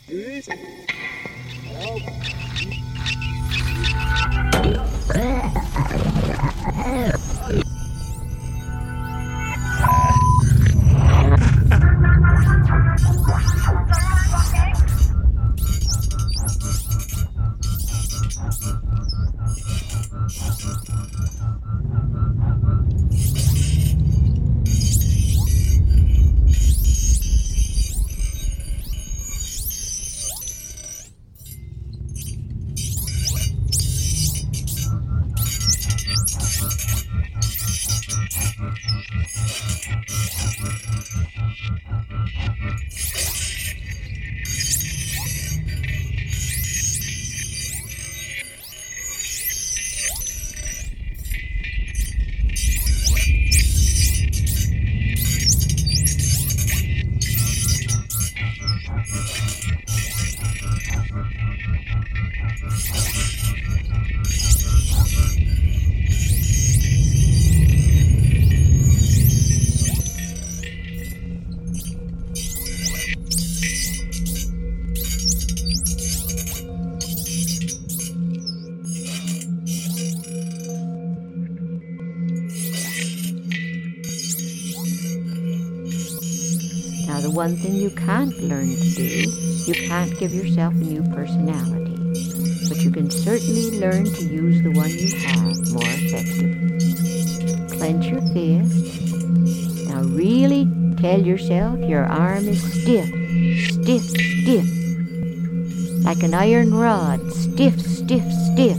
Now, the one thing you can't learn to do, you can't give yourself a new personality, but you can certainly learn to use the one you have more effectively. Clench your fist. Now really tell yourself your arm is stiff, stiff, stiff, like an iron rod, stiff, stiff, stiff,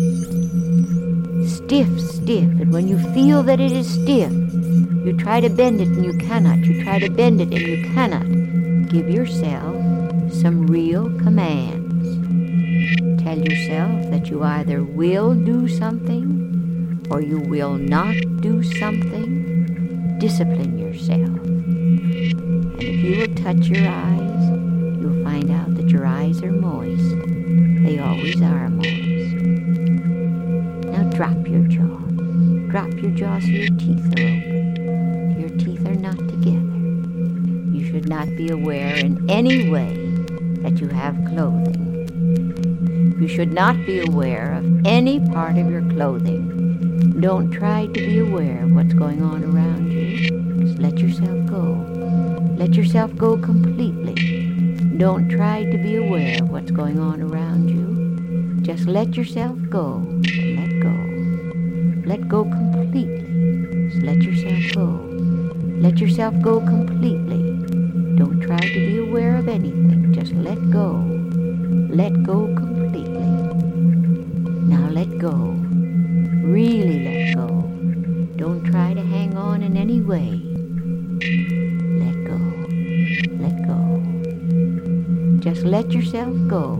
stiff, stiff. And when you feel that it is stiff, you try to bend it and you cannot. You try to bend it and you cannot. Give yourself some real commands. Tell yourself that you either will do something or you will not do something. Discipline yourself. And if you will touch your eyes, you'll find out that your eyes are moist. They always are moist. Now drop your jaw. Drop your jaw so your teeth are open. Your teeth are not together. You should not be aware in any way that you have clothing. You should not be aware of any part of your clothing. Don't try to be aware of what's going on around you. Just let yourself go. Let yourself go completely. Don't try to be aware of what's going on around you. Just let yourself go. Let go. Let go completely. Just let yourself go. Let yourself go completely. Don't try to be aware of anything. Just let go. Let go completely. Now let go. Really let go. Don't try to hang on in any way. Let go. Let go. Just let yourself go.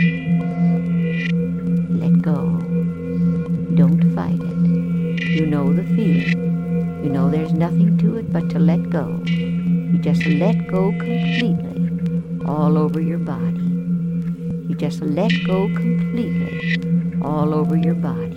Let go. Don't fight it. You know the feeling. You know there's nothing to it but to let go. You just let go completely all over your body. You just let go completely all over your body.